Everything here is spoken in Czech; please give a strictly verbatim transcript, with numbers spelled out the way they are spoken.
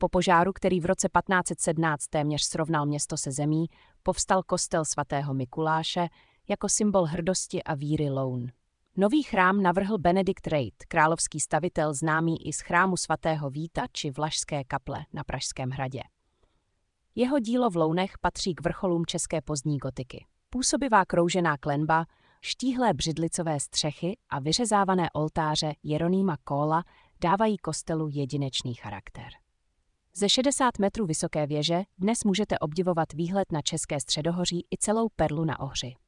Po požáru, který v roce patnáct set sedmnáct téměř srovnal město se zemí, povstal kostel svatého Mikuláše jako symbol hrdosti a víry Loun. Nový chrám navrhl Benedikt Reid, královský stavitel známý i z chrámu svatého Víta či Vlašské kaple na Pražském hradě. Jeho dílo v Lounech patří k vrcholům české pozdní gotiky. Působivá kroužená klenba, štíhlé břidlicové střechy a vyřezávané oltáře Jeronýma Kóla dávají kostelu jedinečný charakter. Ze šedesát metrů vysoké věže dnes můžete obdivovat výhled na České středohoří i celou Perlu na Ohři.